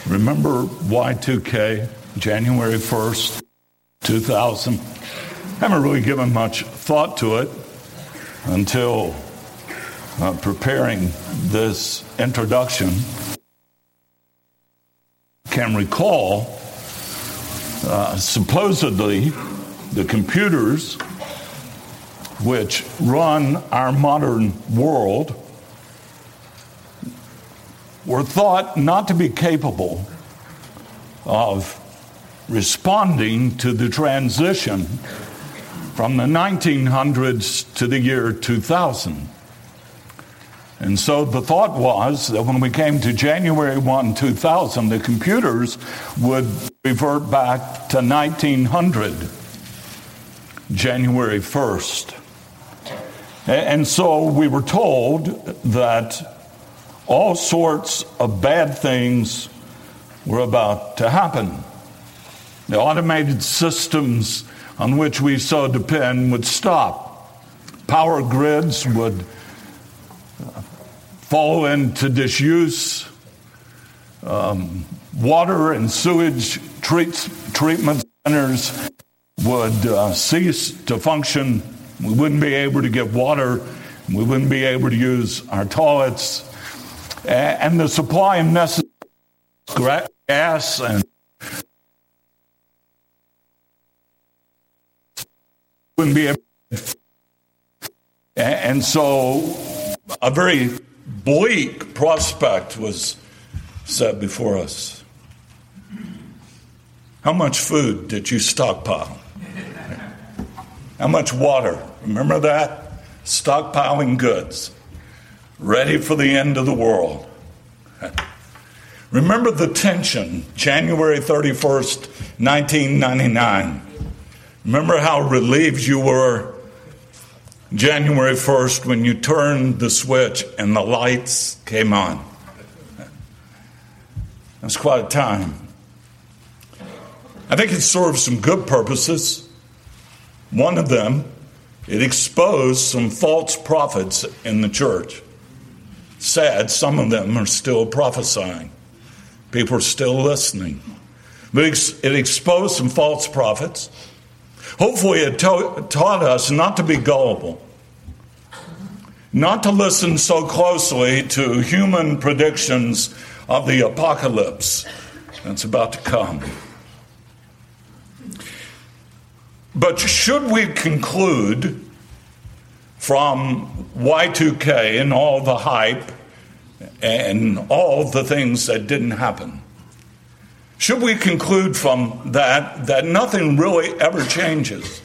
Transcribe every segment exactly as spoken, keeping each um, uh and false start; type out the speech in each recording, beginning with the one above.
Remember Y two K, January first, two thousand? Haven't really given much thought to it until uh, preparing this introduction. Can recall, uh, supposedly, the computers which run our modern world were thought not to be capable of responding to the transition from the nineteen hundreds to the year two thousand. And so the thought was that when we came to January first, two thousand, the computers would revert back to nineteen hundred, January first. And so we were told that all sorts of bad things were about to happen. The automated systems on which we so depend would stop. Power grids would fall into disuse. Um, water and sewage treat, treatment centers would uh, cease to function. We wouldn't be able to get water. We wouldn't be able to use our toilets. And the supply of necessary gas and wouldn't be able to. And so a very bleak prospect was set before us. How much food did you stockpile? How much water? Remember that? Stockpiling goods. Ready for the end of the world. Remember the tension, January thirty-first, nineteen ninety-nine. Remember how relieved you were January first when you turned the switch and the lights came on. That's quite a time. I think it served some good purposes. One of them, it exposed some false prophets in the church. Sad, some of them are still prophesying. People are still listening. But it exposed some false prophets. Hopefully it ta- taught us not to be gullible, not to listen so closely to human predictions of the apocalypse that's about to come. But should we conclude from Y two K and all the hype and all the things that didn't happen, should we conclude from that that nothing really ever changes?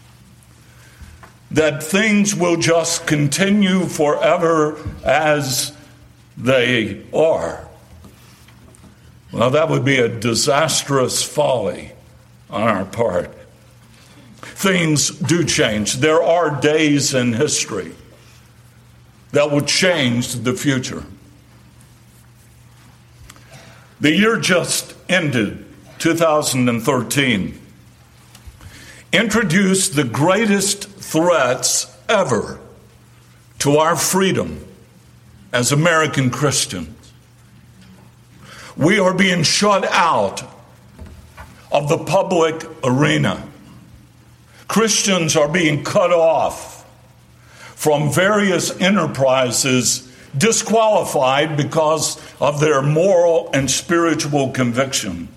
That things will just continue forever as they are? Well, that would be a disastrous folly on our part. Things do change. There are days in history that will change the future. The year just ended, two thousand thirteen, introduced the greatest threats ever to our freedom as American Christians. We are being shut out of the public arena. Christians are being cut off from various enterprises, disqualified because of their moral and spiritual convictions.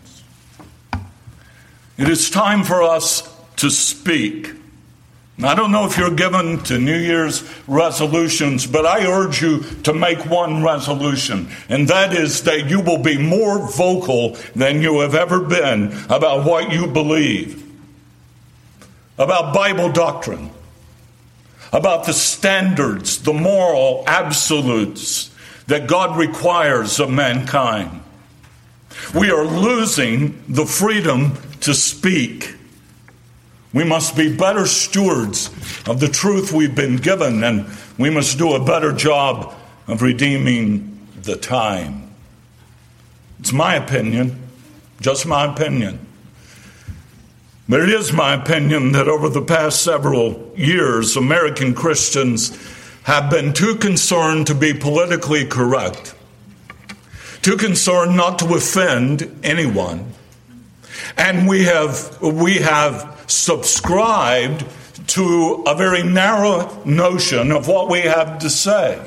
It is time for us to speak. I don't know if you're given to New Year's resolutions, but I urge you to make one resolution, and that is that you will be more vocal than you have ever been about what you believe, about Bible doctrine, about the standards, the moral absolutes that God requires of mankind. We are losing the freedom to speak. We must be better stewards of the truth we've been given, and we must do a better job of redeeming the time. It's my opinion, just my opinion. But it is my opinion that over the past several years, American Christians have been too concerned to be politically correct, to concern not to offend anyone. And we have we have subscribed to a very narrow notion of what we have to say.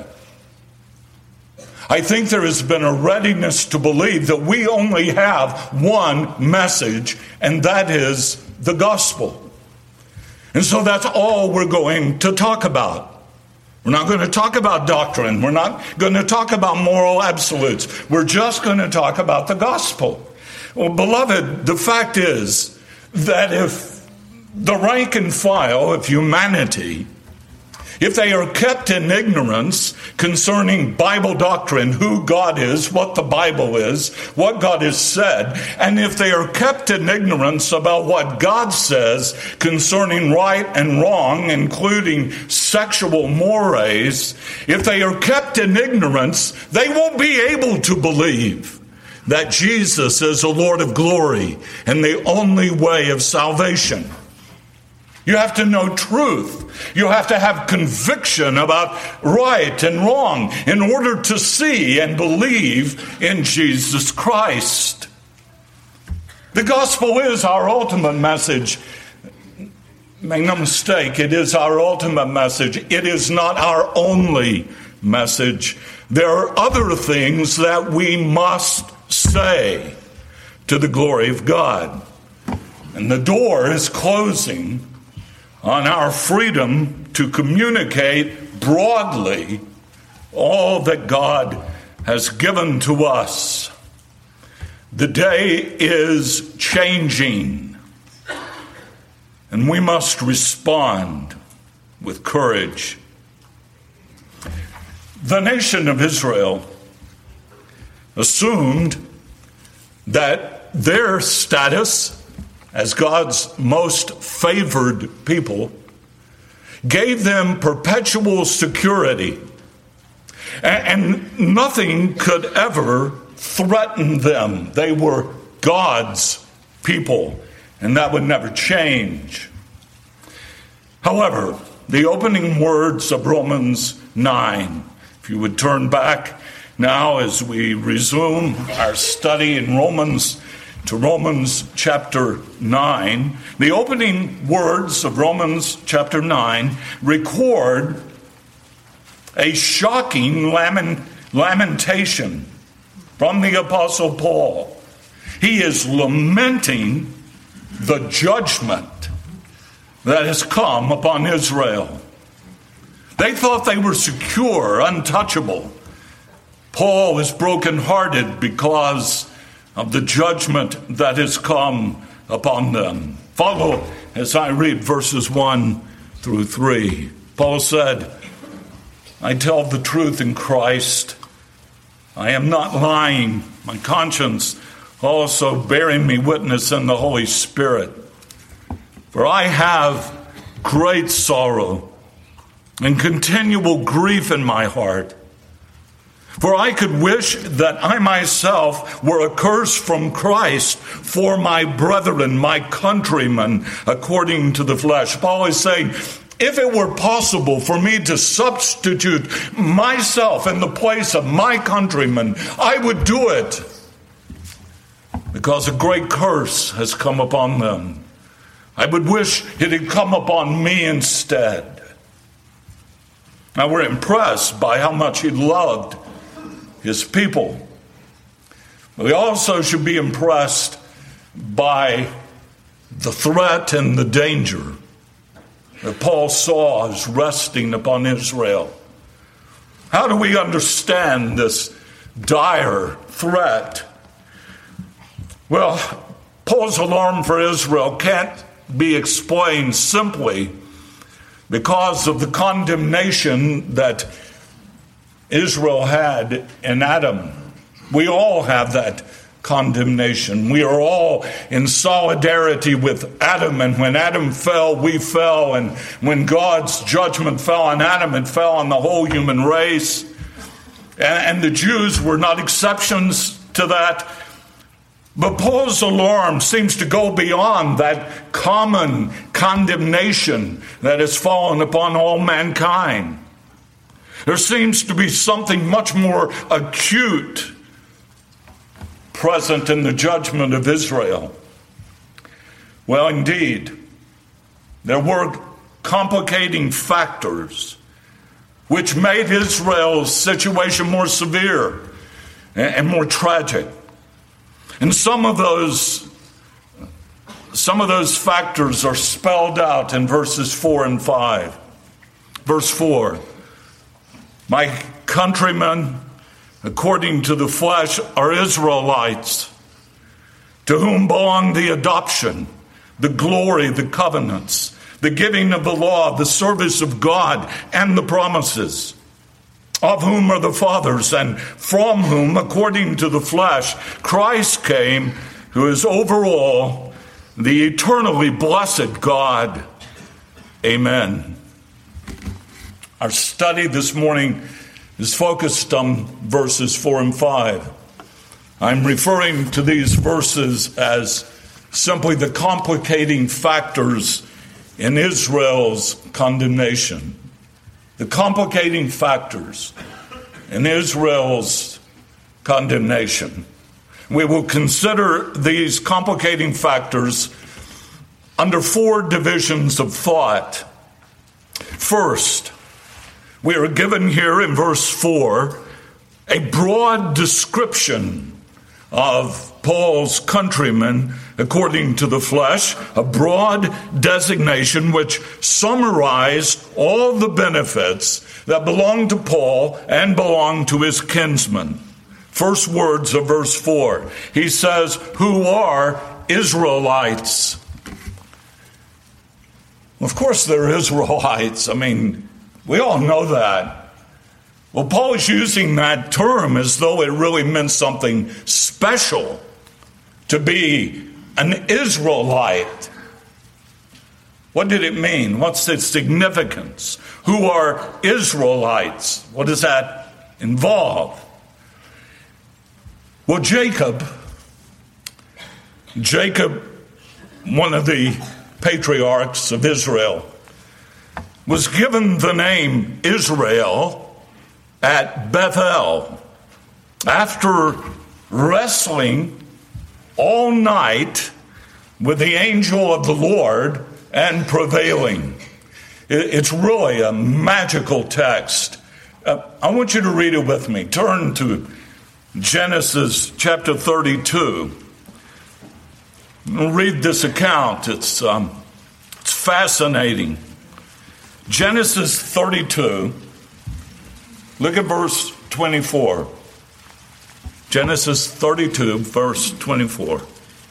I think there has been a readiness to believe that we only have one message, and that is the gospel. And so that's all we're going to talk about. We're not going to talk about doctrine. We're not going to talk about moral absolutes. We're just going to talk about the gospel. Well, beloved, the fact is that if the rank and file of humanity, if they are kept in ignorance concerning Bible doctrine, who God is, what the Bible is, what God has said, and if they are kept in ignorance about what God says concerning right and wrong, including sexual mores, if they are kept in ignorance, they won't be able to believe that Jesus is the Lord of glory and the only way of salvation. You have to know truth. You have to have conviction about right and wrong in order to see and believe in Jesus Christ. The gospel is our ultimate message. Make no mistake, it is our ultimate message. It is not our only message. There are other things that we must say to the glory of God. And the door is closing on our freedom to communicate broadly all that God has given to us. The day is changing, and we must respond with courage. The nation of Israel assumed that their status as God's most favored people gave them perpetual security, and nothing could ever threaten them. They were God's people, and that would never change. However, the opening words of Romans nine, if you would turn back now as we resume our study in Romans to Romans chapter nine, the opening words of Romans chapter nine record a shocking lament, lamentation from the Apostle Paul. He is lamenting the judgment that has come upon Israel. They thought they were secure, untouchable. Paul is brokenhearted because of the judgment that has come upon them. Follow as I read verses one through three. Paul said, I tell the truth in Christ. I am not lying. My conscience also bearing me witness in the Holy Spirit. For I have great sorrow and continual grief in my heart. For I could wish that I myself were accursed from Christ for my brethren, my countrymen, according to the flesh. Paul is saying, if it were possible for me to substitute myself in the place of my countrymen, I would do it. Because a great curse has come upon them. I would wish it had come upon me instead. Now we're impressed by how much he loved his people. We also should be impressed by the threat and the danger that Paul saw as resting upon Israel. How do we understand this dire threat? Well, Paul's alarm for Israel can't be explained simply because of the condemnation that Israel had in Adam. We all have that condemnation. We are all in solidarity with Adam, and when Adam fell, we fell, and when God's judgment fell on Adam, it fell on the whole human race. And, and the Jews were not exceptions to that. But Paul's alarm seems to go beyond that common condemnation that has fallen upon all mankind. There seems to be something much more acute present in the judgment of Israel. Well, indeed, there were complicating factors which made Israel's situation more severe and more tragic. And some of those some of those factors are spelled out in verses four and five. Verse four, my countrymen, according to the flesh, are Israelites, to whom belong the adoption, the glory, the covenants, the giving of the law, the service of God, and the promises, of whom are the fathers, and from whom, according to the flesh, Christ came, who is over all, the eternally blessed God. Amen. Our study this morning is focused on verses four and five. I'm referring to these verses as simply the complicating factors in Israel's condemnation. The complicating factors in Israel's condemnation. We will consider these complicating factors under four divisions of thought. First, we are given here in verse four a broad description of Paul's countrymen according to the flesh, a broad designation which summarized all the benefits that belong to Paul and belong to his kinsmen. First words of verse four, he says, who are Israelites. Of course they're Israelites. I mean, we all know that. Well, Paul is using that term as though it really meant something special to be an Israelite. What did it mean? What's its significance? Who are Israelites? What does that involve? Well, Jacob, Jacob, one of the patriarchs of Israel, was given the name Israel at Bethel after wrestling all night with the angel of the Lord and prevailing. It's really a magical text. Uh, I want you to read it with me. Turn to Genesis chapter thirty-two. Read this account. It's, um, it's fascinating. Genesis thirty-two. Look at verse twenty-four. Genesis thirty-two, verse twenty-four.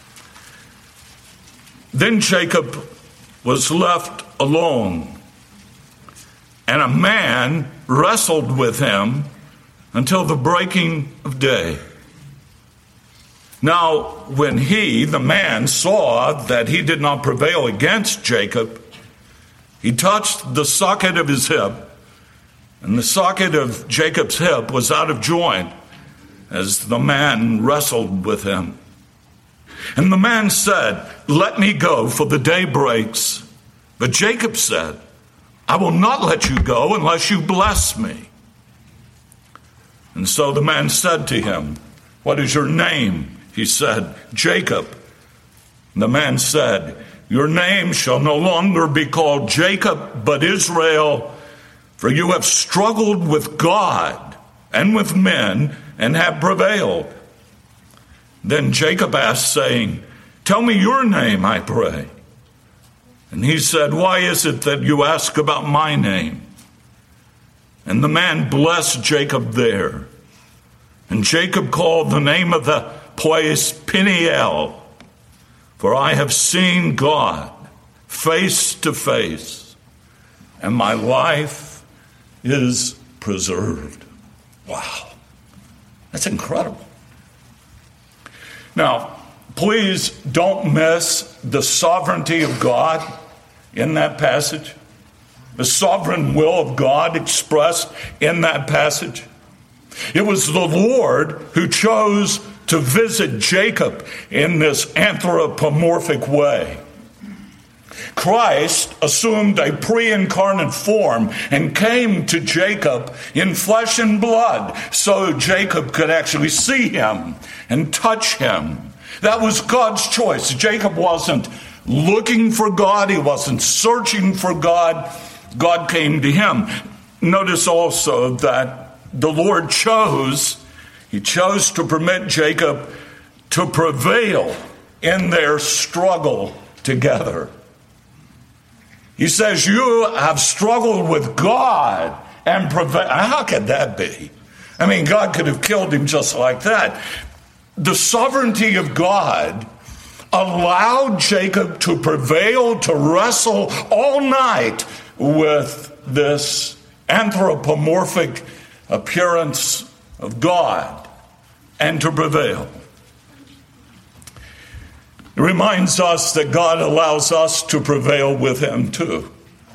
Then Jacob was left alone, and a man wrestled with him until the breaking of day. Now, when he, the man, saw that he did not prevail against Jacob, he touched the socket of his hip, and the socket of Jacob's hip was out of joint as the man wrestled with him. And the man said, let me go, for the day breaks. But Jacob said, I will not let you go unless you bless me. And so the man said to him, what is your name? He said, Jacob. And the man said, your name shall no longer be called Jacob, but Israel, for you have struggled with God and with men and have prevailed. Then Jacob asked, saying, tell me your name, I pray. And he said, why is it that you ask about my name? And the man blessed Jacob there. And Jacob called the name of the place Peniel, for I have seen God face to face, and my life is preserved. Wow, that's incredible. Now, please don't miss the sovereignty of God in that passage. The sovereign will of God expressed in that passage. It was the Lord who chose to visit Jacob in this anthropomorphic way. Christ assumed a pre-incarnate form and came to Jacob in flesh and blood so Jacob could actually see him and touch him. That was God's choice. Jacob wasn't looking for God. He wasn't searching for God. God came to him. Notice also that the Lord chose, he chose to permit Jacob to prevail in their struggle together. He says, you have struggled with God and prevailed. How could that be? I mean, God could have killed him just like that. The sovereignty of God allowed Jacob to prevail, to wrestle all night with this anthropomorphic appearance of God and to prevail. It reminds us that God allows us to prevail with him too.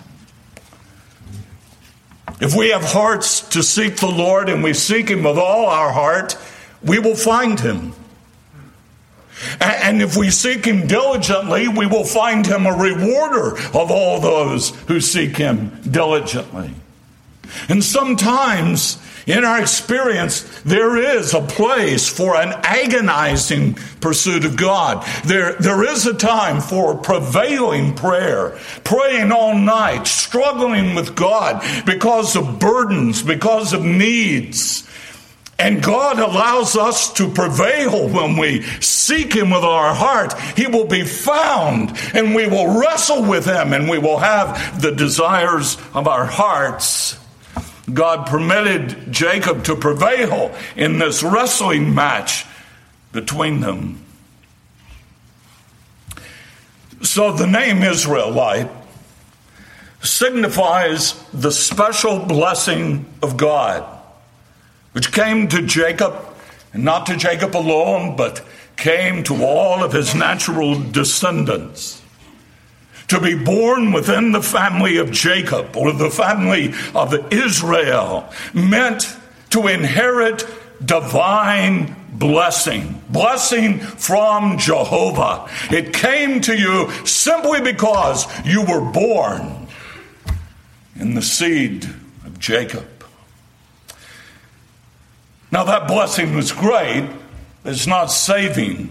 If we have hearts to seek the Lord and we seek him with all our heart, we will find him. And if we seek him diligently, we will find him a rewarder of all those who seek him diligently. And sometimes in our experience, there is a place for an agonizing pursuit of God. There, there is a time for prevailing prayer, praying all night, struggling with God because of burdens, because of needs. And God allows us to prevail when we seek him with our heart. He will be found, and we will wrestle with him, and we will have the desires of our hearts. God permitted Jacob to prevail in this wrestling match between them. So the name Israelite signifies the special blessing of God, which came to Jacob, and not to Jacob alone, but came to all of his natural descendants. To be born within the family of Jacob, or the family of Israel, meant to inherit divine blessing. Blessing from Jehovah. It came to you simply because you were born in the seed of Jacob. Now that blessing was great. It's not saving.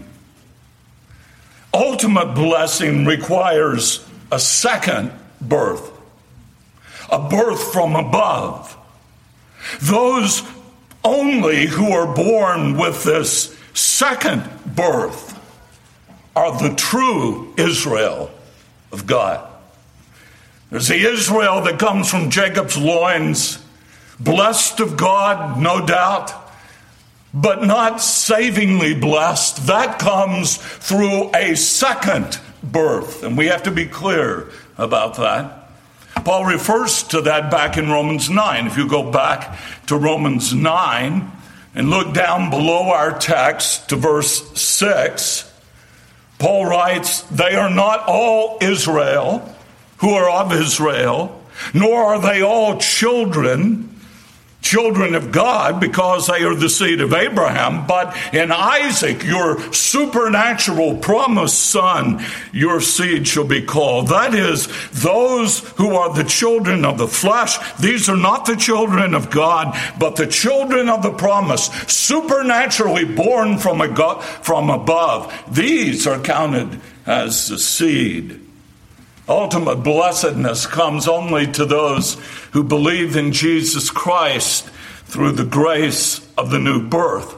Ultimate blessing requires a second birth, a birth from above. Those only who are born with this second birth are the true Israel of God. There's the Israel that comes from Jacob's loins, blessed of God, no doubt, but not savingly blessed. That comes through a second birth, and we have to be clear about that. Paul refers to that back in Romans nine. If you go back to Romans nine and look down below our text to verse six, Paul writes, "They are not all Israel who are of Israel, nor are they all children, children of God, because they are the seed of Abraham, but in Isaac, your supernatural promised son, your seed shall be called." That is, those who are the children of the flesh, these are not the children of God, but the children of the promise, supernaturally born from, a God, from above. These are counted as the seed. Ultimate blessedness comes only to those who believe in Jesus Christ through the grace of the new birth.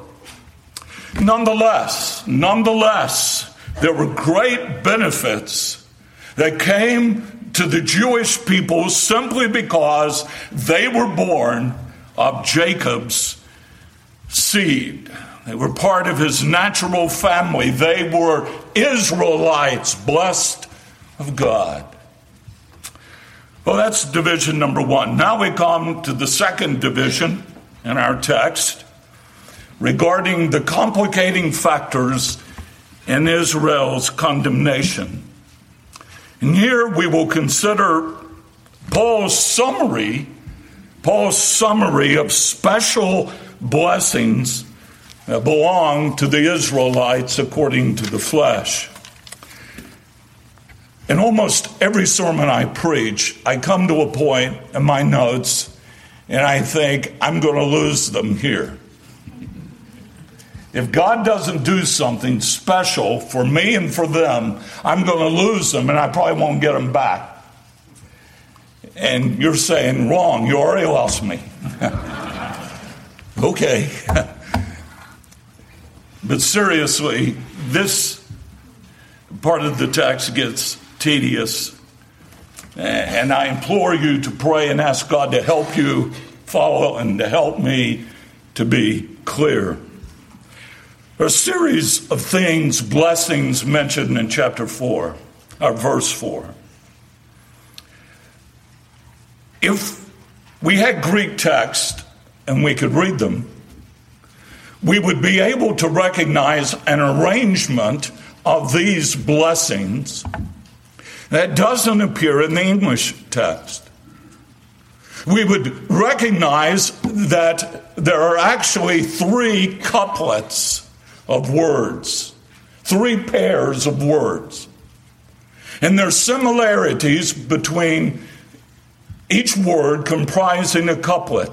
Nonetheless, nonetheless, there were great benefits that came to the Jewish people simply because they were born of Jacob's seed. They were part of his natural family. They were Israelites, blessed of God. Well, that's division number one. Now we come to the second division in our text regarding the complicating factors in Israel's condemnation. And here we will consider Paul's summary, Paul's summary of special blessings that belong to the Israelites according to the flesh. In almost every sermon I preach, I come to a point in my notes and I think, I'm going to lose them here. if God doesn't do something special for me and for them, I'm going to lose them and I probably won't get them back. And you're saying, wrong, you already lost me. Okay. But seriously, this part of the text gets tedious. And I implore you to pray and ask God to help you follow and to help me to be clear. There are a series of things, blessings mentioned in chapter four, or verse four. If we had Greek text and we could read them, we would be able to recognize an arrangement of these blessings that doesn't appear in the English text. We would recognize that there are actually three couplets of words, three pairs of words. And there's similarities between each word comprising a couplet.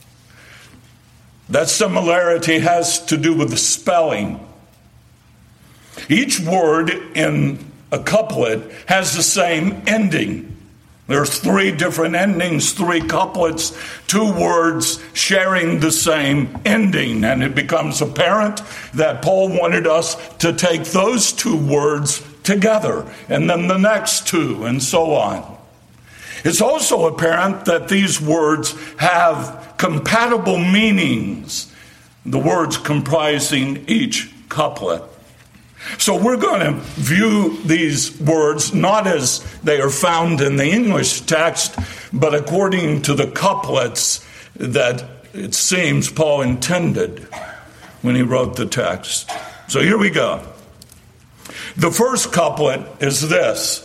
That similarity has to do with the spelling. Each word in a couplet has the same ending. There's three different endings, three couplets, two words sharing the same ending. And it becomes apparent that Paul wanted us to take those two words together, and then the next two, and so on. It's also apparent that these words have compatible meanings, the words comprising each couplet. So we're going to view these words not as they are found in the English text, but according to the couplets that it seems Paul intended when he wrote the text. So here we go. The first couplet is this.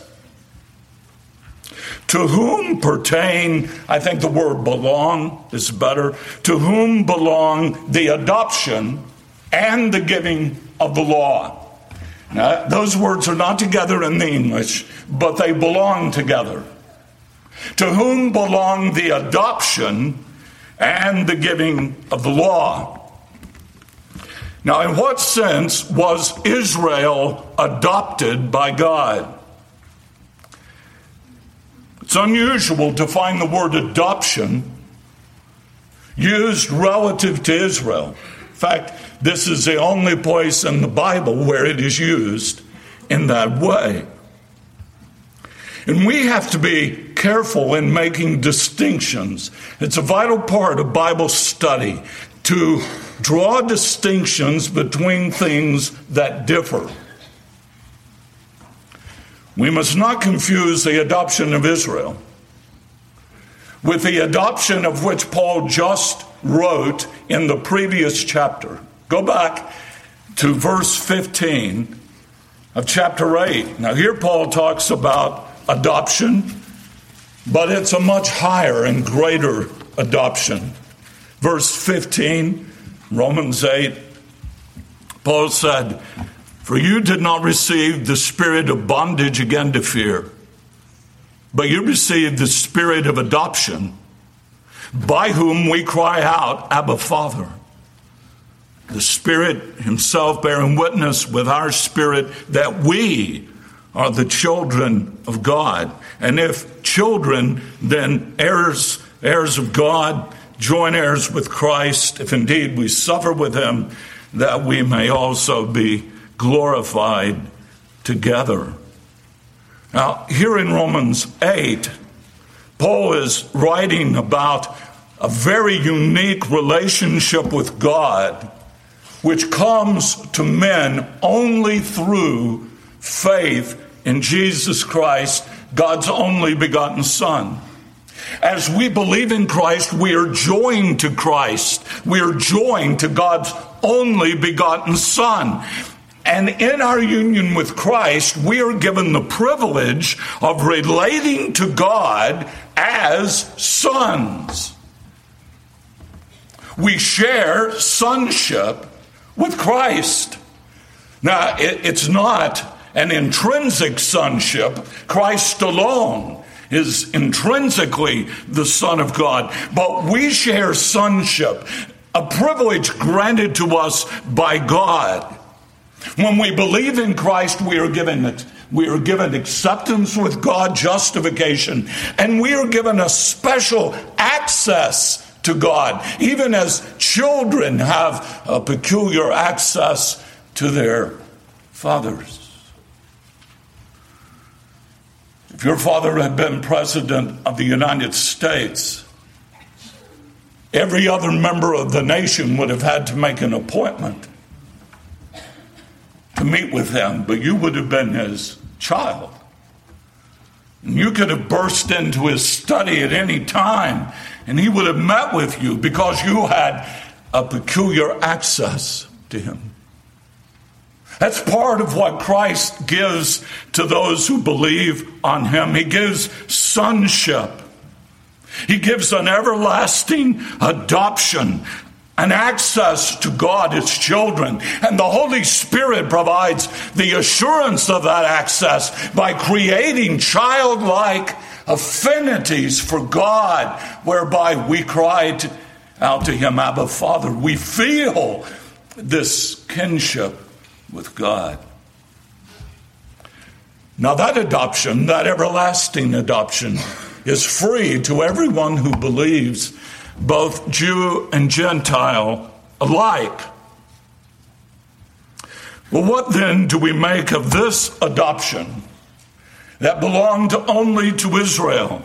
To whom pertain, I think the word belong is better, to whom belong the adoption and the giving of the law. Now, those words are not together in the English, but they belong together. To whom belong the adoption and the giving of the law? Now, in what sense was Israel adopted by God? It's unusual to find the word adoption used relative to Israel. In fact, this is the only place in the Bible where it is used in that way. And we have to be careful in making distinctions. It's a vital part of Bible study to draw distinctions between things that differ. We must not confuse the adoption of Israel with the adoption of which Paul just wrote in the previous chapter. Go back to verse fifteen of chapter eight. Now here Paul talks about adoption, but it's a much higher and greater adoption. Verse fifteen, Romans eight, Paul said, "For you did not receive the spirit of bondage again to fear, but you received the spirit of adoption, by whom we cry out, Abba, Father." The Spirit himself bearing witness with our spirit that we are the children of God. And if children, then heirs, heirs of God, joint heirs with Christ, if indeed we suffer with him, that we may also be glorified together. Now, here in Romans eight, Paul is writing about a very unique relationship with God, which comes to men only through faith in Jesus Christ, God's only begotten Son. As we believe in Christ, we are joined to Christ. We are joined to God's only begotten Son. And in our union with Christ, we are given the privilege of relating to God as sons. We share sonship with Christ. Now, it's not an intrinsic sonship. Christ alone is intrinsically the Son of God. But we share sonship, a privilege granted to us by God. When we believe in Christ, we are given it. We are given acceptance with God, justification, and we are given a special access to God, even as children have a peculiar access to their fathers. If your father had been president of the United States, every other member of the nation would have had to make an appointment to meet with him, but you would have been his child. And you could have burst into his study at any time, and he would have met with you because you had a peculiar access to him. That's part of what Christ gives to those who believe on him. He gives sonship. He gives an everlasting adoption, an access to God as children. And the Holy Spirit provides the assurance of that access by creating childlike affinities for God, whereby we cry to, out to him, Abba, Father. We feel this kinship with God. Now that adoption, that everlasting adoption, is free to everyone who believes, both Jew and Gentile alike. Well, what then do we make of this adoption that belonged only to Israel?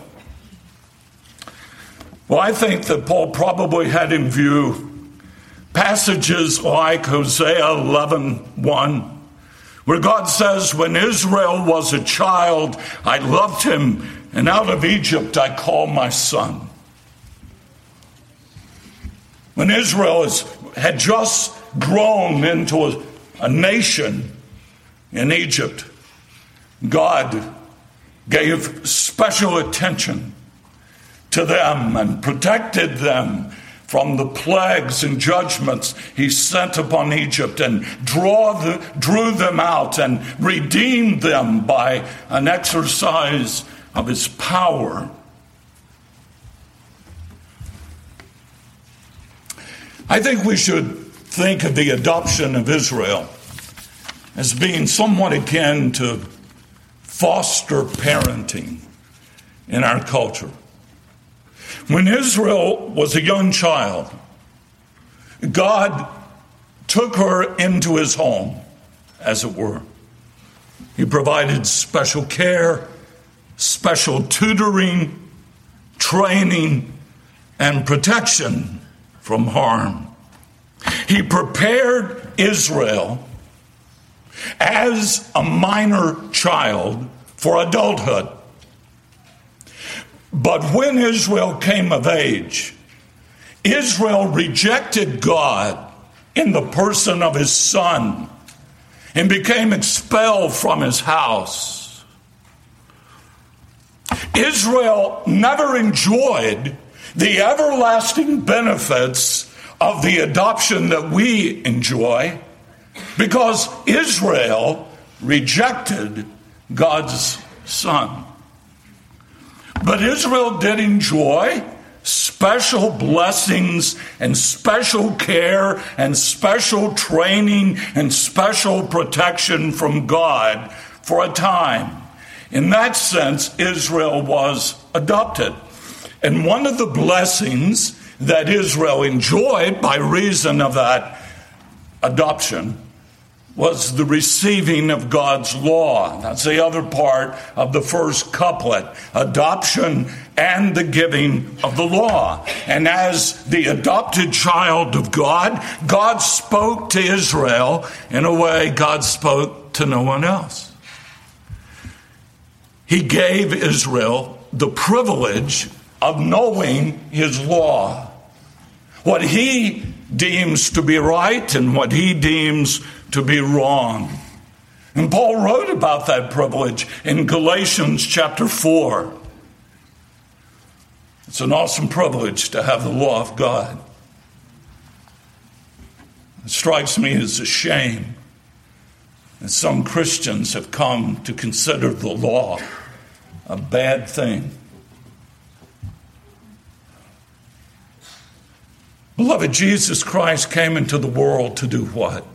Well, I think that Paul probably had in view passages like Hosea eleven one, where God says, when Israel was a child, I loved him, and out of Egypt I called my son. When Israel is, had just grown into a, a nation in Egypt, God gave special attention to them and protected them from the plagues and judgments he sent upon Egypt, and draw the, drew them out and redeemed them by an exercise of his power. I think we should think of the adoption of Israel as being somewhat akin to foster parenting in our culture. When Israel was a young child, God took her into his home, as it were. He provided special care, special tutoring, training, and protection from harm. He prepared Israel as a minor child for adulthood. But when Israel came of age, Israel rejected God in the person of his son and became expelled from his house. Israel never enjoyed the everlasting benefits of the adoption that we enjoy because Israel rejected God's son. But Israel did enjoy special blessings and special care and special training and special protection from God for a time. In that sense, Israel was adopted. And one of the blessings that Israel enjoyed by reason of that adoption was the receiving of God's law. That's the other part of the first couplet, adoption and the giving of the law. And as the adopted child of God, God spoke to Israel in a way God spoke to no one else. He gave Israel the privilege of knowing his law, what he deems to be right and what he deems to be wrong. And Paul wrote about that privilege in Galatians chapter four. It's an awesome privilege to have the law of God. It strikes me as a shame that some Christians have come to consider the law a bad thing. Beloved, Jesus Christ came into the world to do what?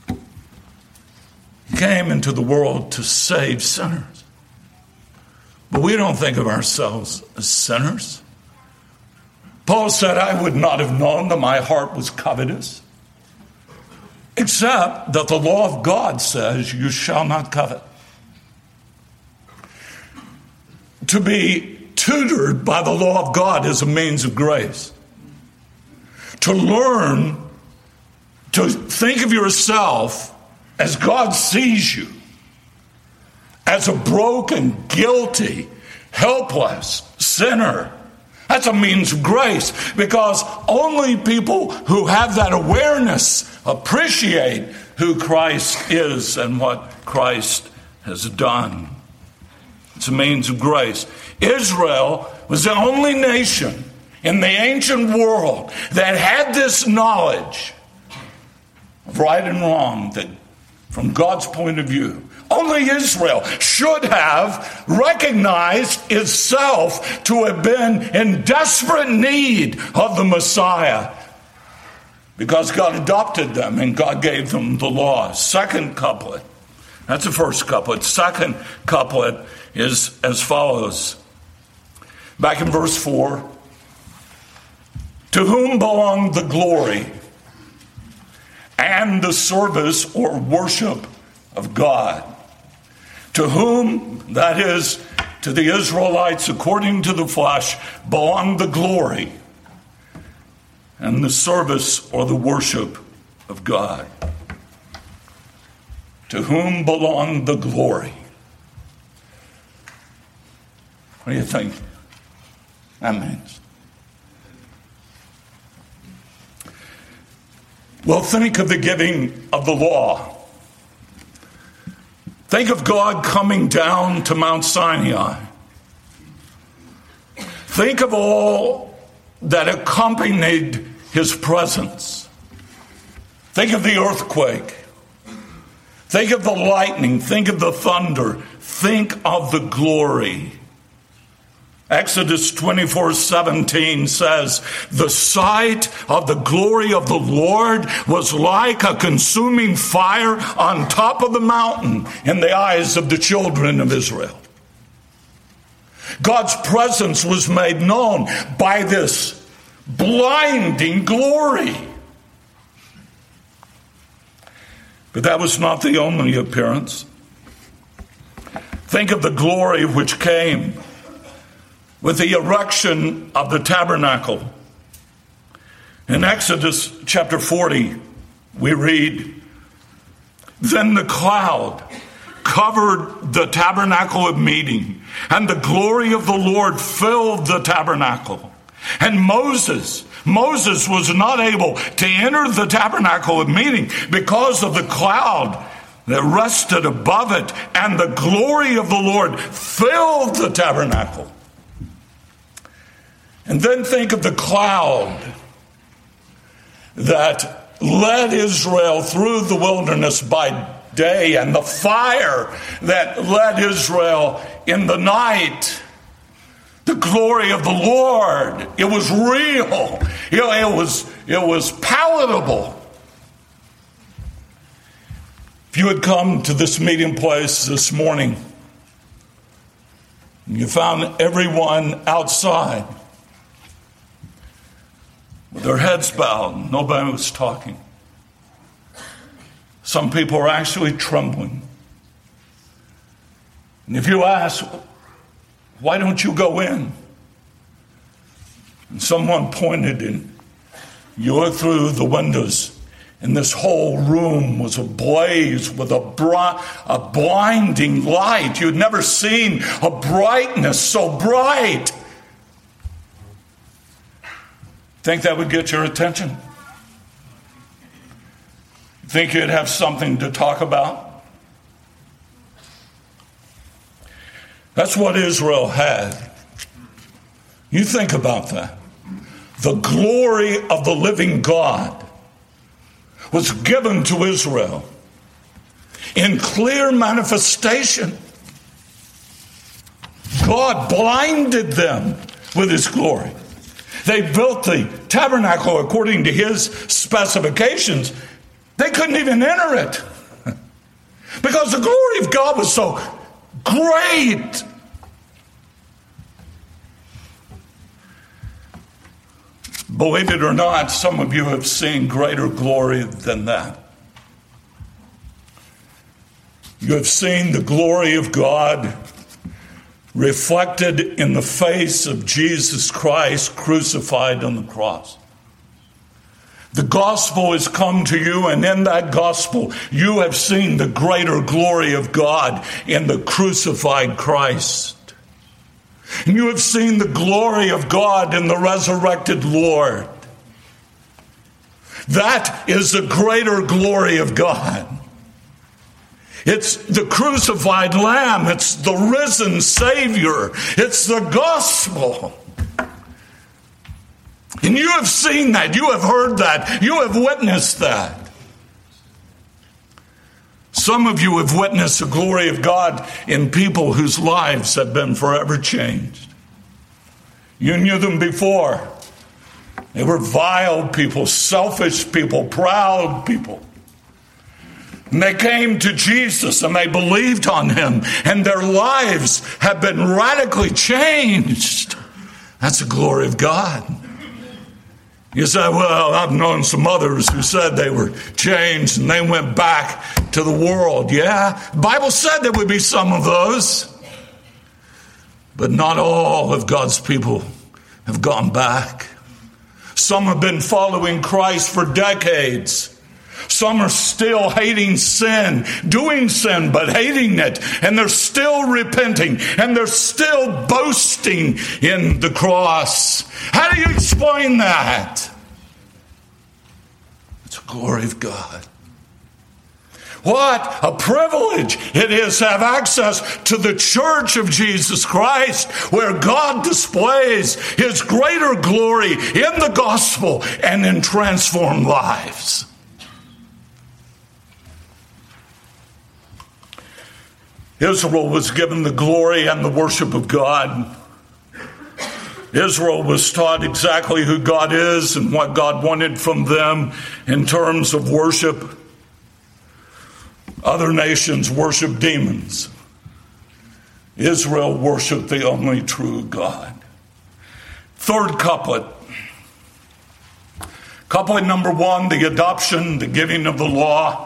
He came into the world to save sinners. But we don't think of ourselves as sinners. Paul said, I would not have known that my heart was covetous, except that the law of God says you shall not covet. To be tutored by the law of God is a means of grace. To learn to think of yourself as God sees you, as a broken, guilty, helpless sinner. That's a means of grace, because only people who have that awareness appreciate who Christ is and what Christ has done. It's a means of grace. Israel was the only nation in the ancient world that had this knowledge of right and wrong, that from God's point of view, only Israel should have recognized itself to have been in desperate need of the Messiah, because God adopted them and God gave them the law. Second couplet. That's the first couplet. Second couplet is as follows. Back in verse four. To whom belong the glory and the service or worship of God? To whom, that is, to the Israelites according to the flesh, belong the glory and the service or the worship of God. To whom belong the glory? What do you think that means? Well, think of the giving of the law. Think of God coming down to Mount Sinai. Think of all that accompanied his presence. Think of the earthquake. Think of the lightning. Think of the thunder. Think of the glory. Exodus twenty-four seventeen says, the sight of the glory of the Lord was like a consuming fire on top of the mountain in the eyes of the children of Israel. God's presence was made known by this blinding glory. But that was not the only appearance. Think of the glory which came with the erection of the tabernacle. In Exodus chapter forty, we read, then the cloud covered the tabernacle of meeting, and the glory of the Lord filled the tabernacle. And Moses, Moses was not able to enter the tabernacle of meeting because of the cloud that rested above it, and the glory of the Lord filled the tabernacle. And then think of the cloud that led Israel through the wilderness by day, and the fire that led Israel in the night. The glory of the Lord. It was real. You know, it was, it was palatable. If you had come to this meeting place this morning, and you found everyone outside with their heads bowed, nobody was talking. Some people are actually trembling. And if you ask, why don't you go in? And someone pointed, and you look through the windows, and this whole room was ablaze with a, bri- a blinding light. You'd never seen a brightness so bright. Think that would get your attention? Think you'd have something to talk about? That's what Israel had. You think about that. The glory of the living God was given to Israel in clear manifestation. God blinded them with his glory. they built the tabernacle according to his specifications, they couldn't even enter it. Because the glory of God was so great. Believe it or not, some of you have seen greater glory than that. You have seen the glory of God reflected in the face of Jesus Christ crucified on the cross. The gospel has come to you, and in that gospel, you have seen the greater glory of God in the crucified Christ. And you have seen the glory of God in the resurrected Lord. That is the greater glory of God. It's the crucified Lamb. It's the risen Savior. It's the gospel. And you have seen that. You have heard that. You have witnessed that. Some of you have witnessed the glory of God in people whose lives have been forever changed. You knew them before. They were vile people, selfish people, proud people. And they came to Jesus and they believed on him, and their lives have been radically changed. That's the glory of God. You say, well, I've known some others who said they were changed and they went back to the world. Yeah, the Bible said there would be some of those. But not all of God's people have gone back. Some have been following Christ for decades. Some are still hating sin, doing sin, but hating it. And they're still repenting. And they're still boasting in the cross. How do you explain that? It's the glory of God. What a privilege it is to have access to the church of Jesus Christ, where God displays his greater glory in the gospel and in transformed lives. Israel was given the glory and the worship of God. Israel was taught exactly who God is and what God wanted from them in terms of worship. Other nations worship demons. Israel worshiped the only true God. Third couplet. Couplet number one, the adoption, the giving of the law.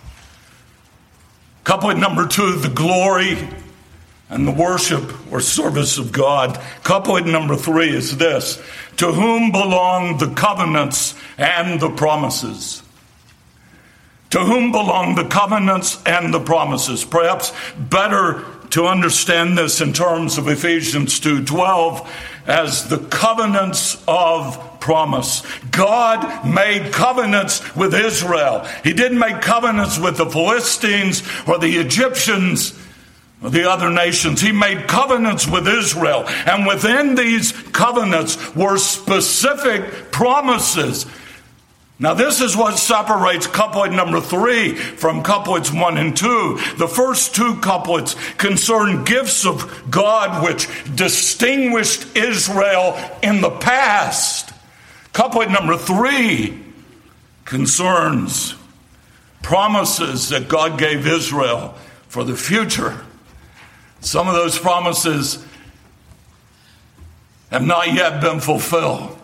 Couplet number two, the glory and the worship or service of God. Couplet number three is this: to whom belong the covenants and the promises? To whom belong the covenants and the promises? Perhaps better to understand this in terms of Ephesians two twelve as the covenants of promise. God made covenants with Israel. He didn't make covenants with the Philistines or the Egyptians or the other nations. He made covenants with Israel. And within these covenants were specific promises. Now, this is what separates couplet number three from couplets one and two. The first two couplets concern gifts of God which distinguished Israel in the past. Couplet number three concerns promises that God gave Israel for the future. Some of those promises have not yet been fulfilled.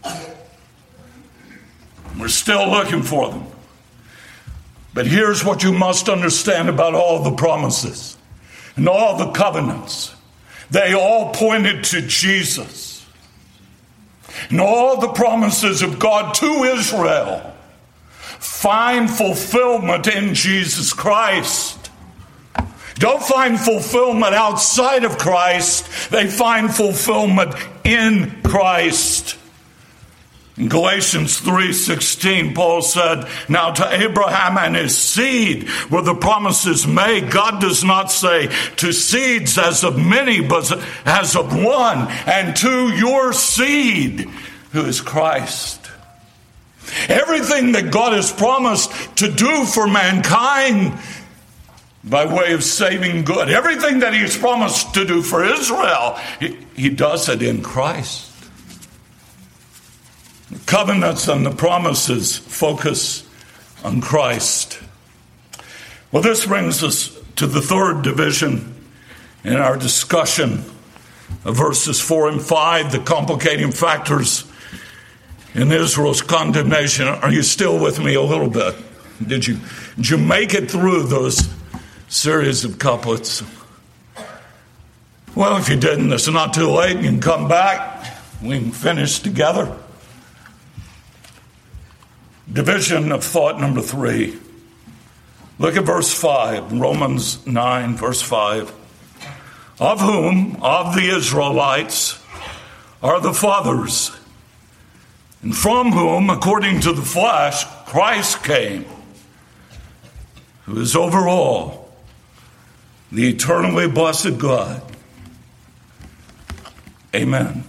We're still looking for them. But here's what you must understand about all the promises and all the covenants. They all pointed to Jesus. And all the promises of God to Israel find fulfillment in Jesus Christ. Don't find fulfillment outside of Christ. They find fulfillment in Christ. In Galatians three sixteen, Paul said, now to Abraham and his seed were the promises made. God does not say to seeds as of many, but as of one, and to your seed, who is Christ. Everything that God has promised to do for mankind by way of saving good, everything that he has promised to do for Israel, he, he does it in Christ. The covenants and the promises focus on Christ. Well, this brings us to the third division in our discussion of verses four and five, the complicating factors in Israel's condemnation. Are you still with me a little bit? Did you, did you make it through those series of couplets? Well, if you didn't, it's not too late. You can come back. We can finish together. Division of thought number three. Look at verse five, Romans nine, verse five. Of whom, of the Israelites, are the fathers, and from whom, according to the flesh, Christ came, who is over all, the eternally blessed God. Amen.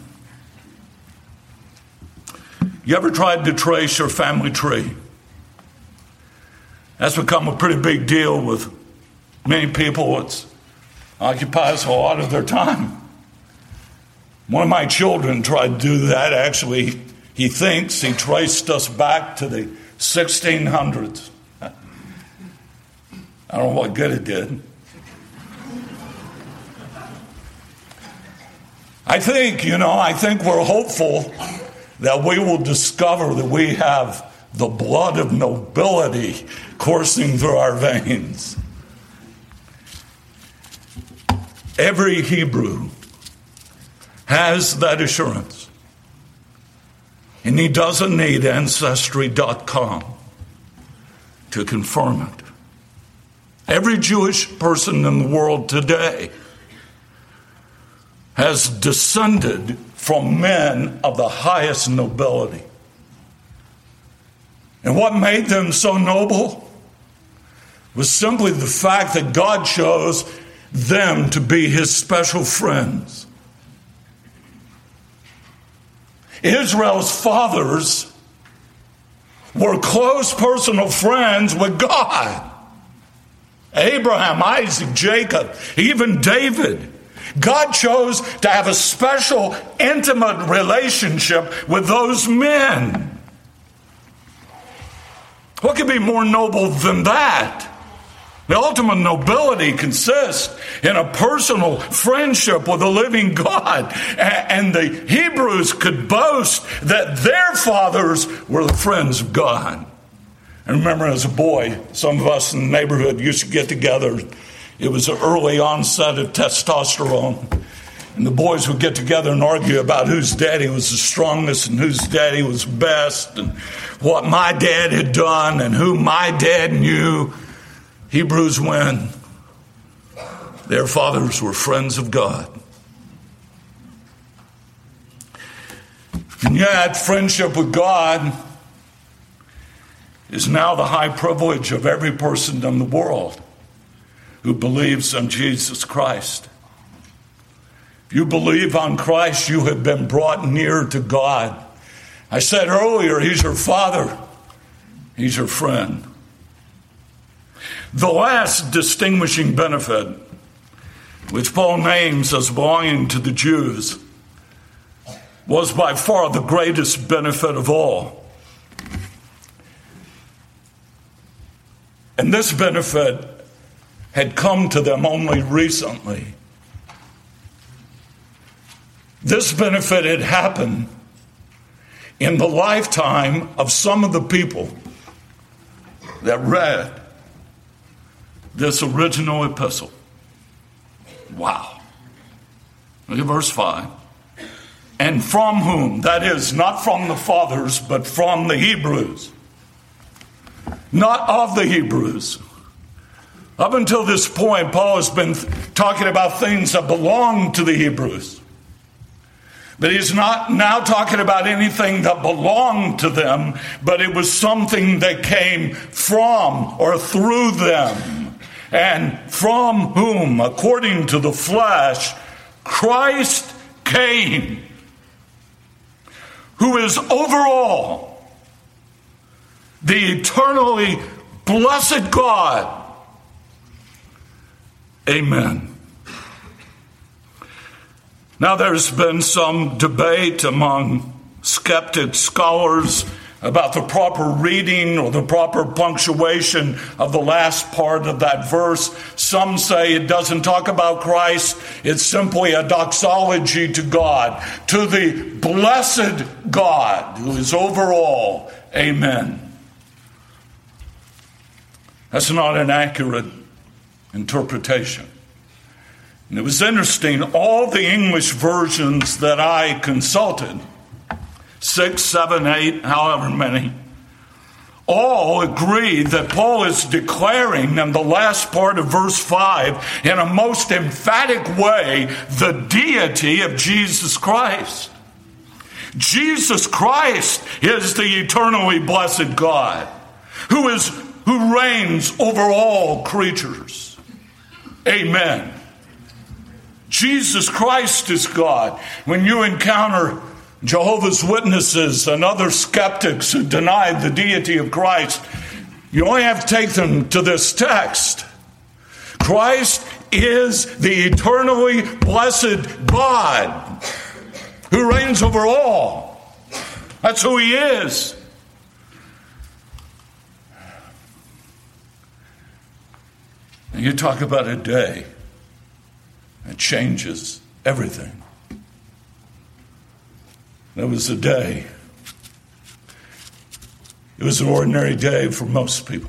You ever tried to trace your family tree? That's become a pretty big deal with many people. It occupies a lot of their time. One of my children tried to do that. Actually, he thinks he traced us back to the sixteen hundreds. I don't know what good it did. I think, you know, I think we're hopeful that we will discover that we have the blood of nobility coursing through our veins. Every Hebrew has that assurance. And he doesn't need Ancestry dot com to confirm it. Every Jewish person in the world today has descended from men of the highest nobility. And what made them so noble was simply the fact that God chose them to be his special friends. Israel's fathers were close personal friends with God. Abraham, Isaac, Jacob, even David. God chose to have a special, intimate relationship with those men. What could be more noble than that? The ultimate nobility consists in a personal friendship with the living God. And the Hebrews could boast that their fathers were the friends of God. I remember as a boy, some of us in the neighborhood used to get together. It was an early onset of testosterone. And the boys would get together and argue about whose daddy was the strongest and whose daddy was best and what my dad had done and who my dad knew. Hebrews win. Their fathers were friends of God. And yet, friendship with God is now the high privilege of every person in the world who believes in Jesus Christ. If you believe on Christ, you have been brought near to God. I said earlier, he's your father. He's your friend. The last distinguishing benefit, which Paul names as belonging to the Jews, was by far the greatest benefit of all. And this benefit had come to them only recently. This benefit had happened in the lifetime of some of the people that read this original epistle. Wow. Look at verse five. And from whom, that is, not from the fathers, but from the Hebrews. Not of the Hebrews. Up until this point, Paul has been talking about things that belong to the Hebrews. But he's not now talking about anything that belonged to them, but it was something that came from or through them. And from whom, according to the flesh, Christ came, who is over all, the eternally blessed God. Amen. Now there's been some debate among skeptics, scholars, about the proper reading or the proper punctuation of the last part of that verse. Some say it doesn't talk about Christ. It's simply a doxology to God, to the blessed God who is over all. Amen. That's not an accurate interpretation. And it was interesting, all the English versions that I consulted, six, seven, eight, however many, all agree that Paul is declaring in the last part of verse five in a most emphatic way the deity of Jesus Christ. Jesus Christ is the eternally blessed God who is who reigns over all creatures. Amen. Jesus Christ is God. When you encounter Jehovah's Witnesses and other skeptics who deny the deity of Christ, you only have to take them to this text. Christ is the eternally blessed God who reigns over all. That's who he is. And you talk about a day that changes everything. That was a day. It was an ordinary day for most people.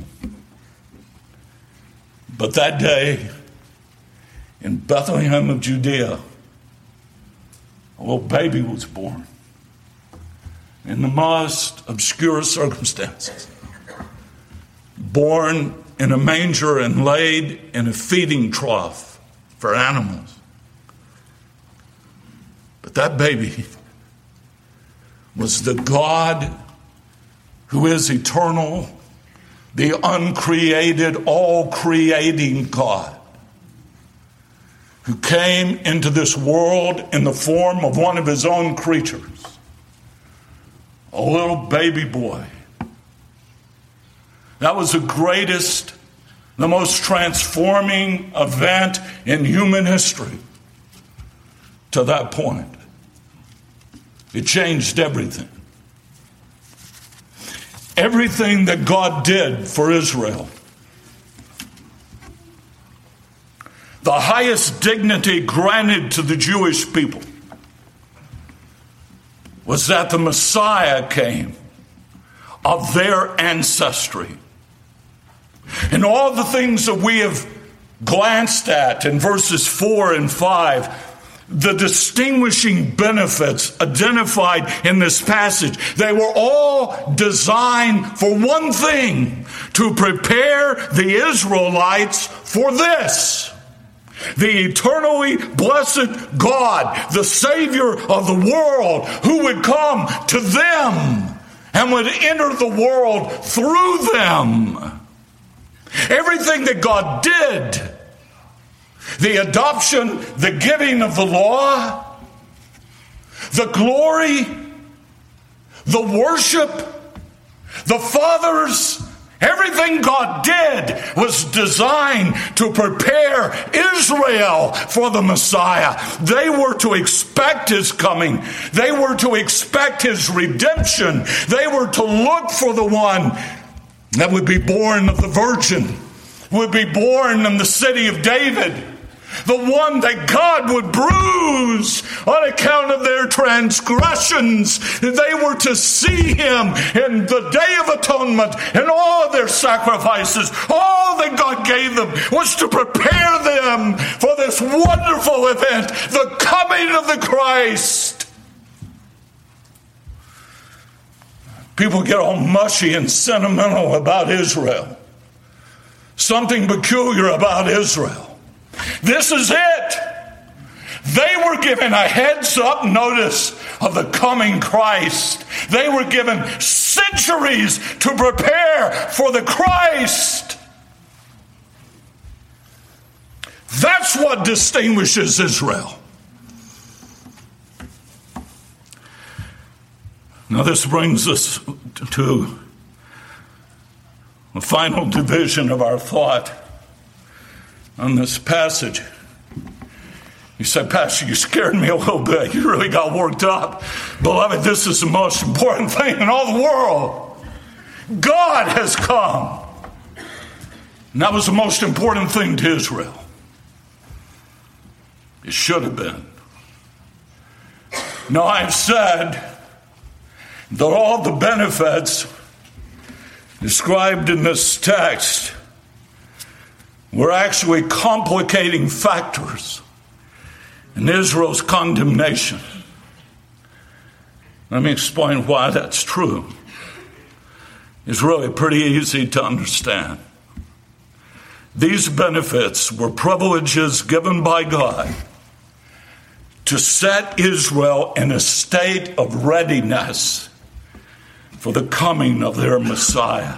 But that day, in Bethlehem of Judea, a little baby was born in the most obscure circumstances. Born in a manger and laid in a feeding trough for animals. But that baby was the God who is eternal, the uncreated, all-creating God, who came into this world in the form of one of his own creatures, a little baby boy. That was the greatest, the most transforming event in human history to that point. It changed everything. Everything that God did for Israel. The highest dignity granted to the Jewish people was that the Messiah came of their ancestry. And all the things that we have glanced at in verses four and five, the distinguishing benefits identified in this passage, they were all designed for one thing: to prepare the Israelites for this. The eternally blessed God, the Savior of the world, who would come to them and would enter the world through them. Everything that God did, the adoption, the giving of the law, the glory, the worship, the fathers, everything God did was designed to prepare Israel for the Messiah. They were to expect his coming. They were to expect his redemption. They were to look for the one that would be born of the Virgin, would be born in the city of David, the one that God would bruise on account of their transgressions. They were to see him in the Day of Atonement, and all of their sacrifices, all that God gave them was to prepare them for this wonderful event, the coming of the Christ. People get all mushy and sentimental about Israel. Something peculiar about Israel. This is it. They were given a heads up notice of the coming Christ. They were given centuries to prepare for the Christ. That's what distinguishes Israel. Now this brings us to the final division of our thought on this passage. You say, Pastor, you scared me a little bit. You really got worked up. Beloved, this is the most important thing in all the world. God has come. And that was the most important thing to Israel. It should have been. Now, I've said that all the benefits described in this text were actually complicating factors in Israel's condemnation. Let me explain why that's true. It's really pretty easy to understand. These benefits were privileges given by God to set Israel in a state of readiness for the coming of their Messiah.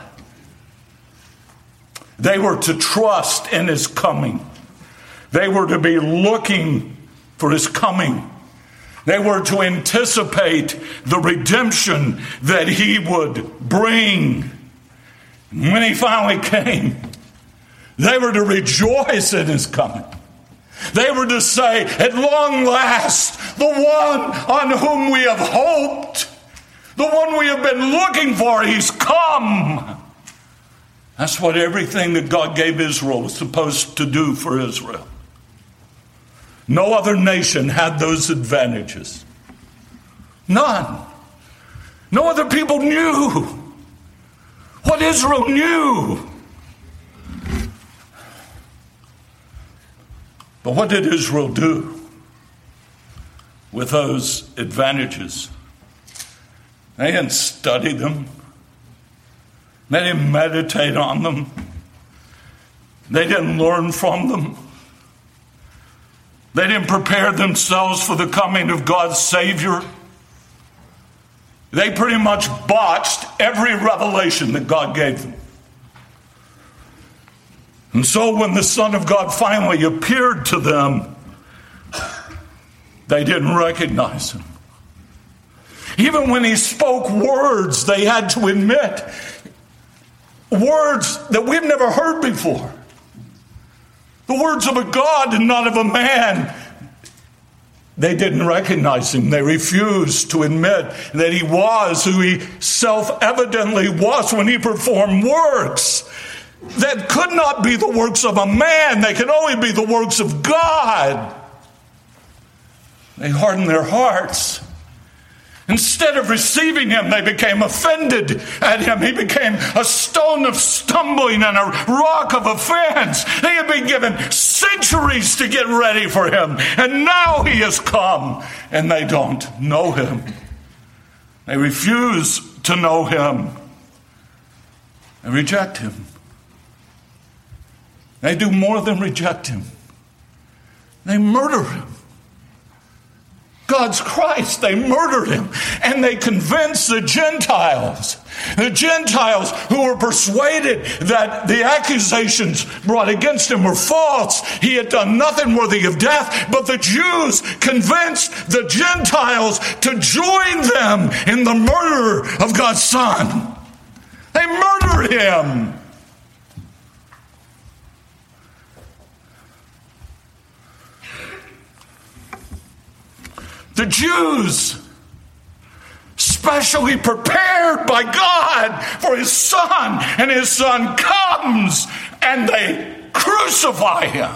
They were to trust in his coming. They were to be looking for his coming. They were to anticipate the redemption that he would bring. When he finally came, they were to rejoice in his coming. They were to say, at long last, the one on whom we have hoped, the one we have been looking for, he's come. That's what everything that God gave Israel was supposed to do for Israel. No other nation had those advantages. None. No other people knew what Israel knew. But what did Israel do with those advantages? They didn't study them. They didn't meditate on them. They didn't learn from them. They didn't prepare themselves for the coming of God's Savior. They pretty much botched every revelation that God gave them. And so when the Son of God finally appeared to them, they didn't recognize him. Even when he spoke words, they had to admit, words that we've never heard before. The words of a God and not of a man. They didn't recognize him. They refused to admit that he was who he self-evidently was when he performed works that could not be the works of a man. They could only be the works of God. They hardened their hearts. Instead of receiving him, they became offended at him. He became a stone of stumbling and a rock of offense. They had been given centuries to get ready for him. And now he has come, and they don't know him. They refuse to know him. They reject him. They do more than reject him. They murder him. God's Christ, they murdered him. And they convinced the Gentiles, the Gentiles who were persuaded that the accusations brought against him were false. He had done nothing worthy of death. But the Jews convinced the Gentiles to join them in the murder of God's Son. They murdered him. The Jews, specially prepared by God for his Son, and his Son comes and they crucify him.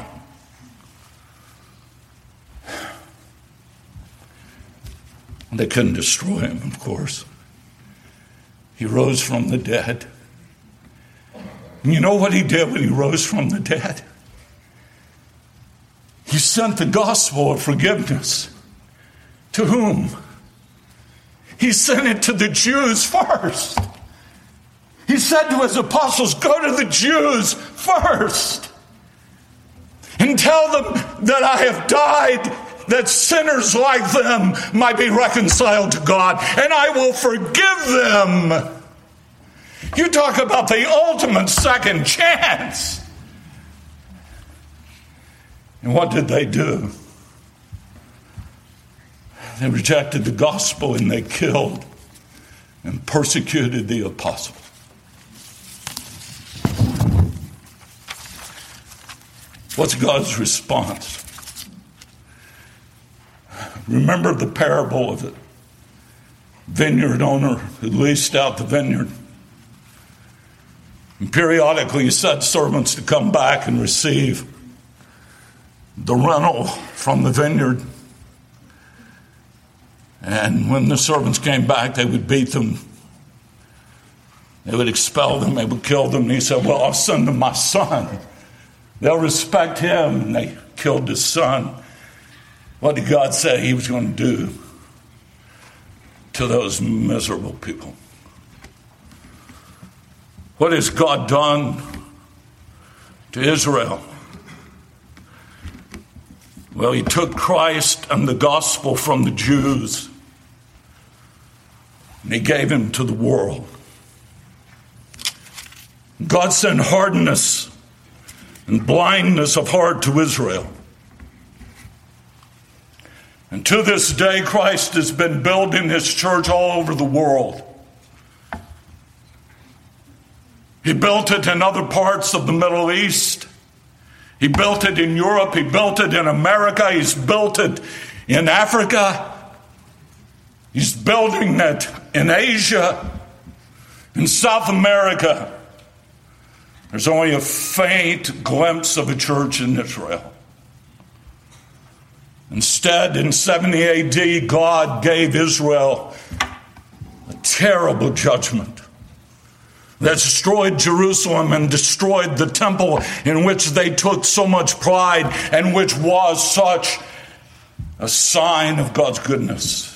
They couldn't destroy him, of course. He rose from the dead. And you know what he did when he rose from the dead? He sent the gospel of forgiveness. To whom? He sent it to the Jews first. He said to his apostles, go to the Jews first and tell them that I have died, that sinners like them might be reconciled to God, and I will forgive them. You talk about the ultimate second chance. And what did they do? They rejected the gospel and they killed and persecuted the apostle. What's God's response? Remember the parable of the vineyard owner who leased out the vineyard. And periodically he sent servants to come back and receive the rental from the vineyard. And when the servants came back, they would beat them. They would expel them. They would kill them. And he said, well, I'll send them my son. They'll respect him. And they killed his son. What did God say he was going to do to those miserable people? What has God done to Israel? Well, he took Christ and the gospel from the Jews, and he gave him to the world. God sent hardness and blindness of heart to Israel. And to this day, Christ has been building his church all over the world. He built it in other parts of the Middle East. He built it in Europe. He built it in America. He's built it in Africa. He's building it in Asia, in South America. There's only a faint glimpse of a church in Israel. Instead, in seventy A D, God gave Israel a terrible judgment that destroyed Jerusalem and destroyed the temple in which they took so much pride and which was such a sign of God's goodness.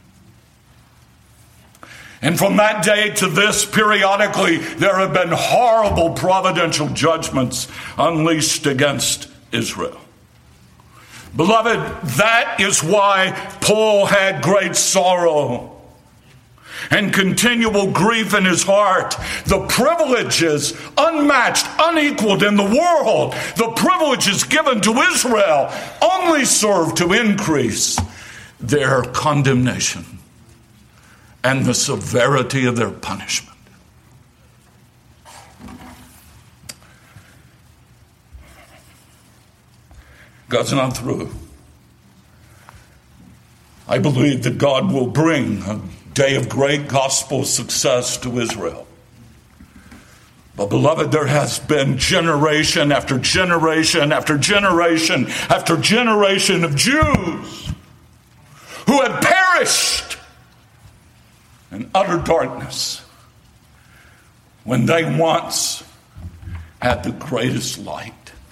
And from that day to this, periodically, there have been horrible providential judgments unleashed against Israel. Beloved, that is why Paul had great sorrow and continual grief in his heart. The privileges unmatched, unequaled in the world, the privileges given to Israel only serve to increase their condemnation and the severity of their punishment. God's not through. I believe that God will bring a day of great gospel success to Israel. But beloved, there has been generation after generation after generation after generation of Jews who had perished in utter darkness when they once had the greatest light.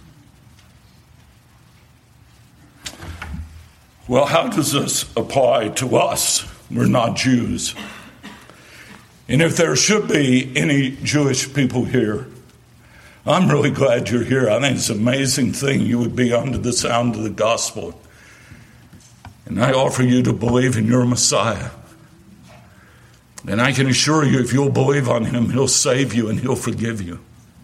Well, how does this apply to us? We're not Jews. And if there should be any Jewish people here, I'm really glad you're here. I think it's an amazing thing you would be under the sound of the gospel. And I offer you to believe in your Messiah. And I can assure you, if you'll believe on him, he'll save you and he'll forgive you.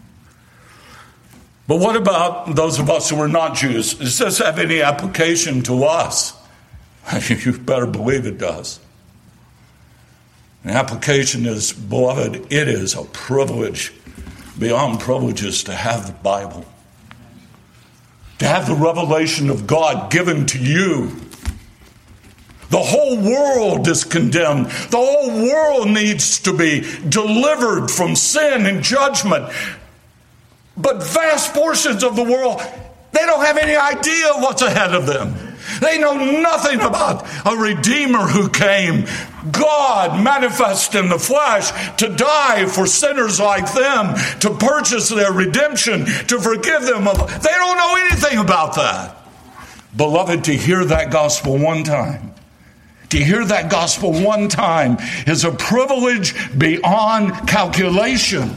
But what about those of us who are not Jews? Does this have any application to us? You better believe it does. The application is, beloved, it is a privilege beyond privileges to have the Bible. To have the revelation of God given to you. The whole world is condemned. The whole world needs to be delivered from sin and judgment. But vast portions of the world, they don't have any idea what's ahead of them. They know nothing about a Redeemer who came, God manifest in the flesh, to die for sinners like them, to purchase their redemption, to forgive them. Of, they don't know anything about that. Beloved, to hear that gospel one time, to hear that gospel one time is a privilege beyond calculation.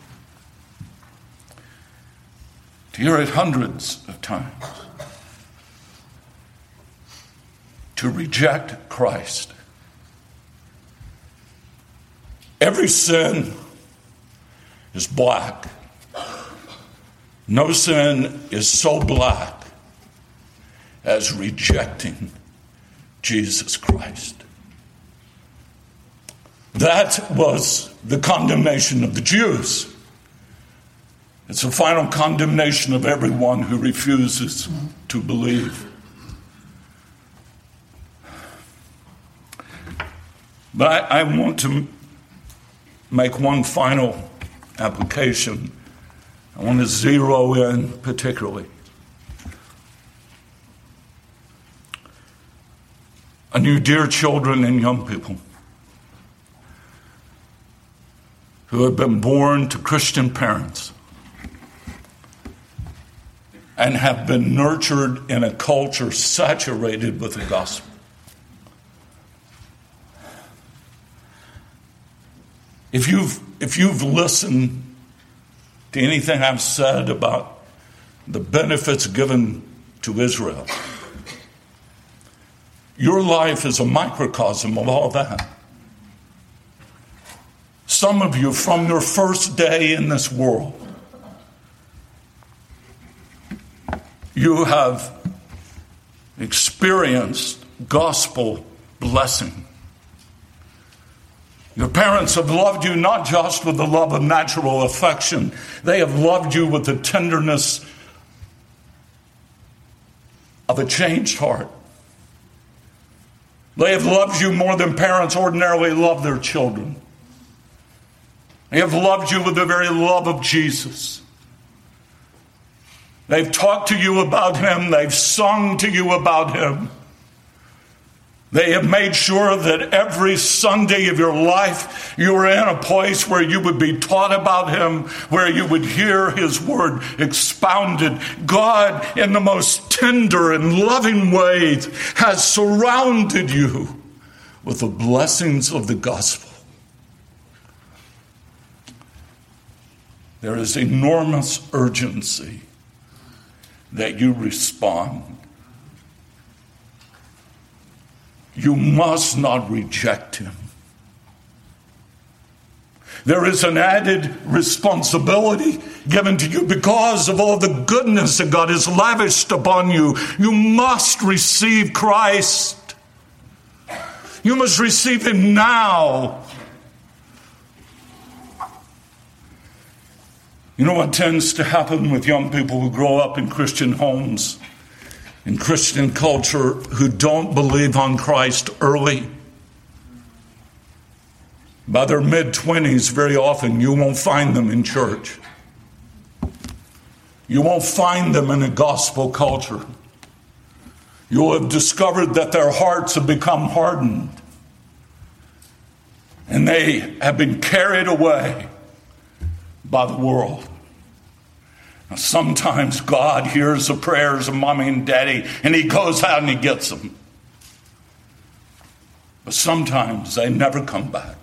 To hear it hundreds of times. To reject Christ. Every sin is black. No sin is so black as rejecting Jesus Christ. That was the condemnation of the Jews. It's a final condemnation of everyone who refuses to believe. But I, I want to make one final application. I want to zero in particularly. On you dear children and young people who have been born to Christian parents and have been nurtured in a culture saturated with the gospel. If you've, if you've listened to anything I've said about the benefits given to Israel, your life is a microcosm of all that. Some of you, from your first day in this world, you have experienced gospel blessing. Your parents have loved you not just with the love of natural affection. They have loved you with the tenderness of a changed heart. They have loved you more than parents ordinarily love their children. They have loved you with the very love of Jesus. They've talked to you about him. They've sung to you about him. They have made sure that every Sunday of your life you were in a place where you would be taught about him, where you would hear his word expounded. God, in the most tender and loving ways, has surrounded you with the blessings of the gospel. There is enormous urgency that you respond. You must not reject him. There is an added responsibility given to you because of all the goodness that God has lavished upon you. You must receive Christ. You must receive him now. You know what tends to happen with young people who grow up in Christian homes, in Christian culture, who don't believe on Christ early? By their mid-twenties, very often, you won't find them in church. You won't find them in a gospel culture. You'll have discovered that their hearts have become hardened. And they have been carried away by the world. Now, sometimes God hears the prayers of mommy and daddy and he goes out and he gets them. But sometimes they never come back.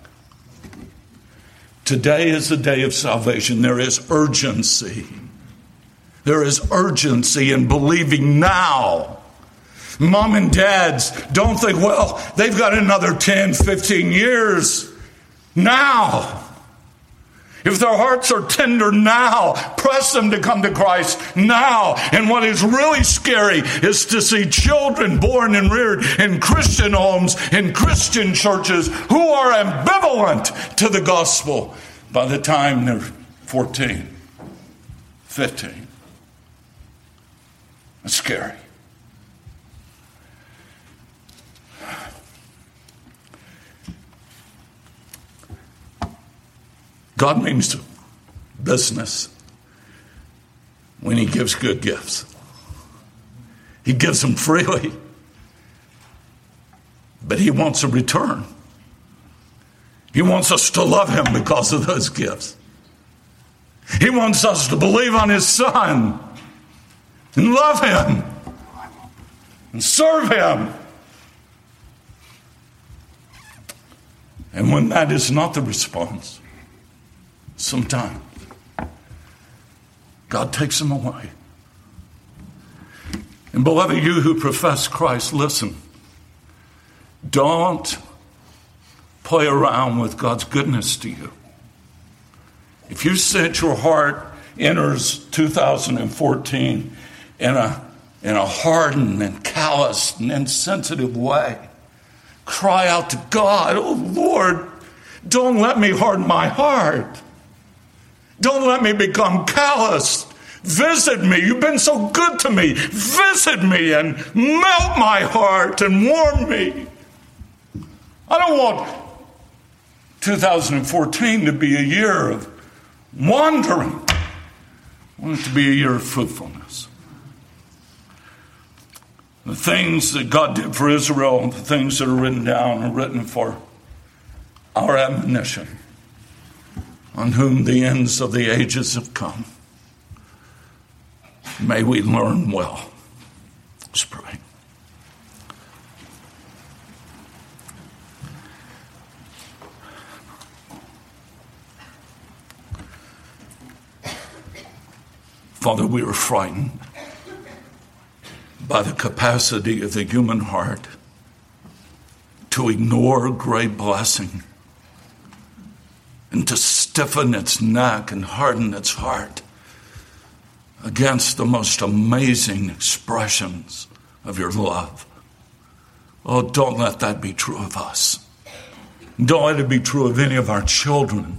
Today is the day of salvation. There is urgency. There is urgency in believing now. Mom and dads, don't think, well, they've got another ten, fifteen years. Now. If their hearts are tender now, press them to come to Christ now. And what is really scary is to see children born and reared in Christian homes, in Christian churches, who are ambivalent to the gospel by the time they're fourteen, fifteen. It's scary. God means business when he gives good gifts. He gives them freely, but he wants a return. He wants us to love him because of those gifts. He wants us to believe on his Son and love him and serve him. And when that is not the response, sometimes God takes them away. And beloved, you who profess Christ, listen. Don't play around with God's goodness to you. If you sense your heart enters two thousand fourteen in a, in a hardened and calloused and insensitive way, cry out to God, oh Lord, don't let me harden my heart. Don't let me become callous. Visit me. You've been so good to me. Visit me and melt my heart and warm me. I don't want two thousand fourteen to be a year of wandering. I want it to be a year of fruitfulness. The things that God did for Israel, the things that are written down, are written for our admonition, on whom the ends of the ages have come. May we learn well. Let's pray. Father, we are frightened by the capacity of the human heart to ignore great blessing and to stiffen its neck and harden its heart against the most amazing expressions of your love. Oh, don't let that be true of us. Don't let it be true of any of our children.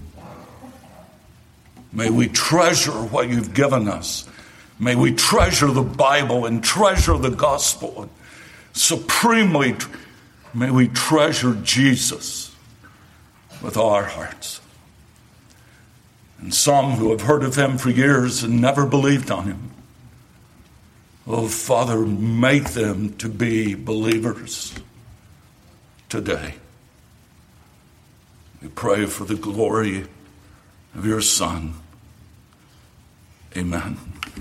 May we treasure what you've given us. May we treasure the Bible and treasure the gospel. Supremely, may we treasure Jesus with all our hearts. And some who have heard of him for years and never believed on him, oh, Father, make them to be believers today. We pray for the glory of your Son. Amen.